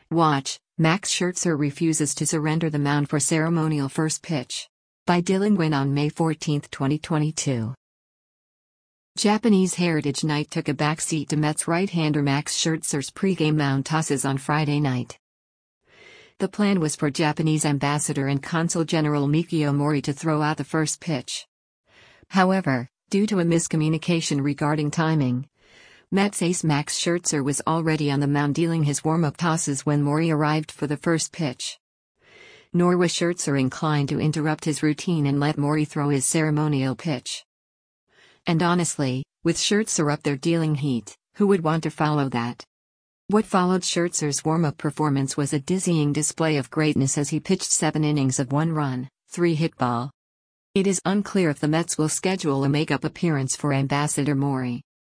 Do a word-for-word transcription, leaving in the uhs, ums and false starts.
Watch, Max Scherzer refuses to surrender the mound for ceremonial first pitch. By Dylan Gwynn on May fourteenth, twenty twenty-two. Japanese Heritage Night took a backseat to Mets right-hander Max Scherzer's pregame mound tosses on Friday night. The plan was for Japanese ambassador and consul general Mikio Mori to throw out the first pitch. However, due to a miscommunication regarding timing, Mets ace Max Scherzer was already on the mound dealing his warm-up tosses when Mori arrived for the first pitch. Nor was Scherzer inclined to interrupt his routine and let Mori throw his ceremonial pitch. And honestly, with Scherzer up there dealing heat, who would want to follow that? What followed Scherzer's warm-up performance was a dizzying display of greatness as he pitched seven innings of one run, three hit ball. It is unclear if the Mets will schedule a makeup appearance for Ambassador Mori.